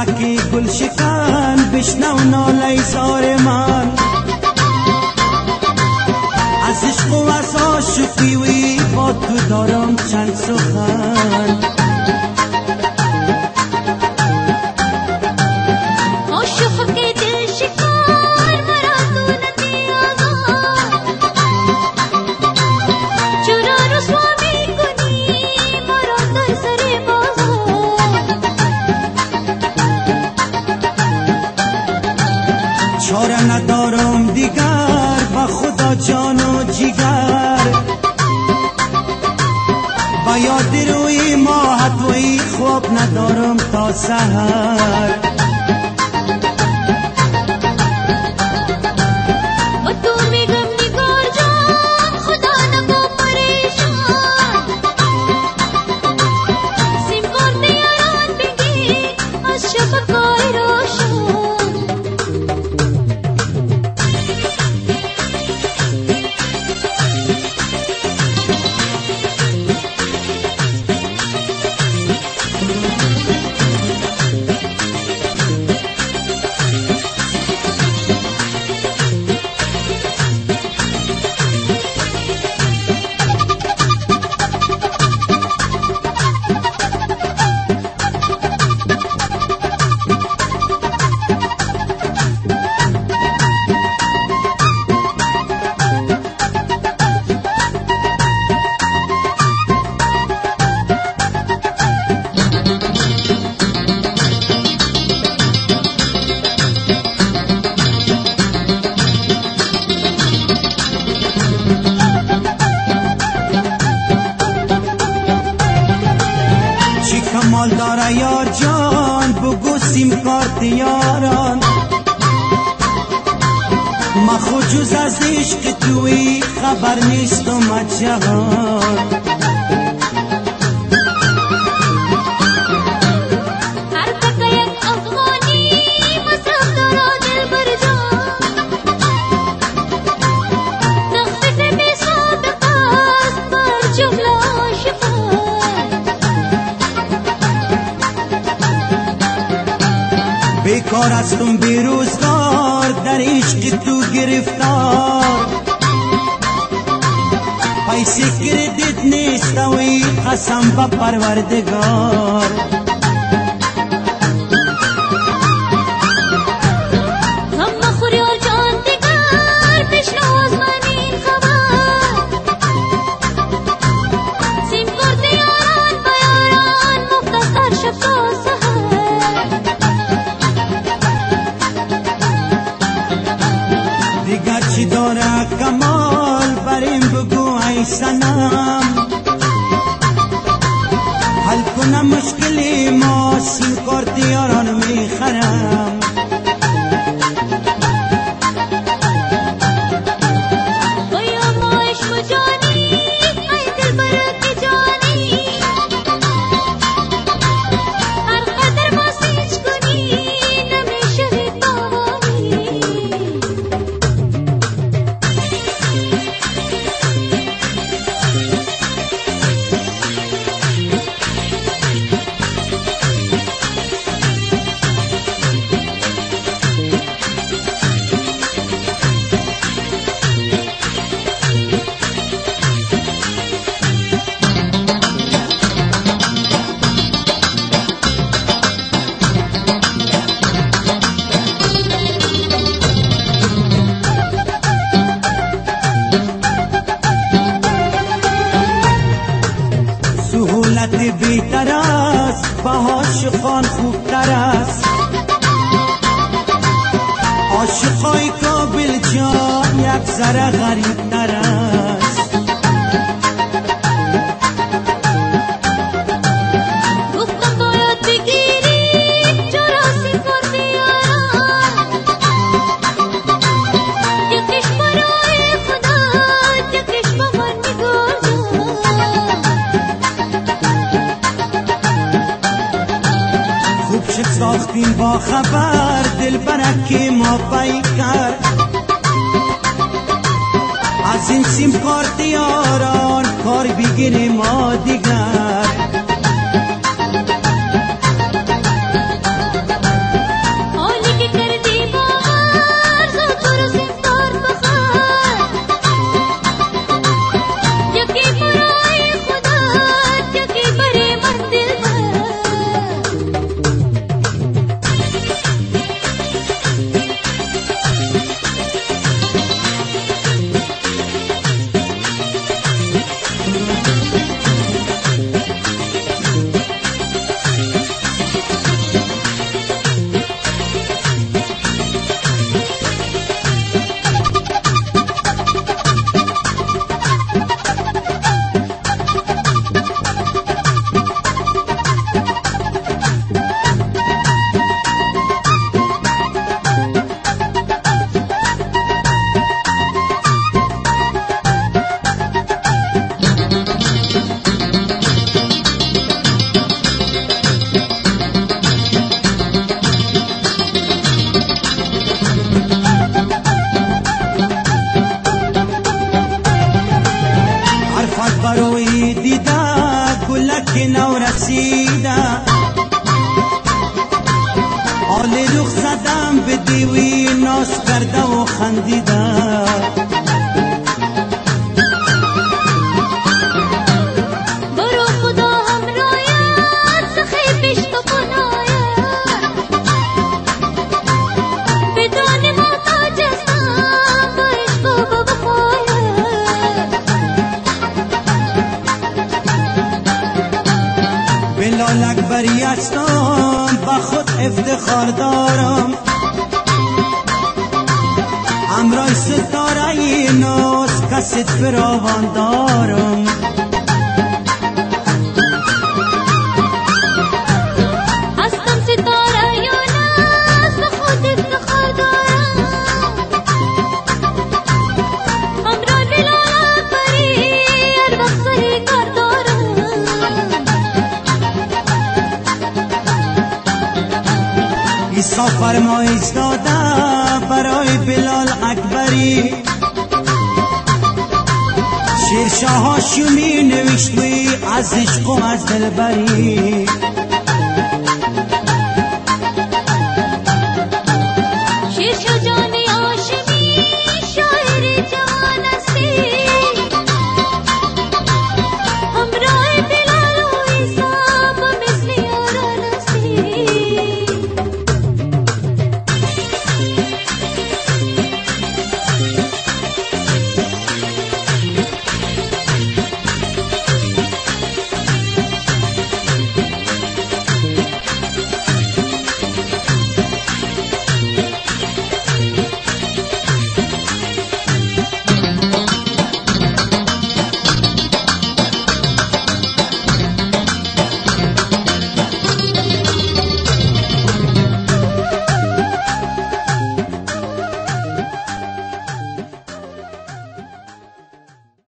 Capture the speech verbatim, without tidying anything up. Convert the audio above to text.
صبحکی گل شکن بشنو ناله زار من از عشق و از عاشقی وی با تو دارم چند سخن چاره ندارم دیگر با خدا جان و جیگر با یاد روی ماهت وی خواب ندارم تا سحر کمال داره یار جان بگو سیم کارت یاران ما خود جز از عشق توی خبر نیستم از جهان هر دقیقه یک افغانی مصرف داره دل بر جان تخفیف بی سابقه است بر جمله عاشقان بیکار هستم بیروزگار در عشق تو گرفتار پیسه کردیت نیست وی قسم با پروردگار غم مخور یار جان دیگر بشنو از من این خبر سیم کرد یاران با یاران مختصر شب تا سحر دیگر چی داره کمال بریم بگو ای سنم حل کنم مشکلی ما سیم کارت یاران میخرم بایا ما عشق و جانی ای دل برک جانی هر قدر ما سیج کنی نمیشه بیتوانی سهولت بیتر است با عاشقان خوبتر است عاشقای کابل جان یک ذره غریبتر است گفتم باید بگیری چرا سیم کرد یاران یکیش برای خدا یکیش با من میگردم خوب شد ساختیم با خبر دل برکی ما پیکر از این سیم کارت یاران کار بگیریم ما دیگر که نو رسیده آل رخ زدم به دیوی ناز کرده و خندیده برو خدا همراهت سخی پیش تو کناید بدان محتاج هستم با عشق و با وفایت بلال اکبری هستم با خود افتخار دارم امرای ستاره ناز کست فراوان دارم هستم ستاره یونس به خود افتخار دارم همراه بلال اکبری هر وقت سری کار دارم عیسی فرمایش داده برای بلال اکبری شیر شاه هاشمی نوشت از عشق و از دلبری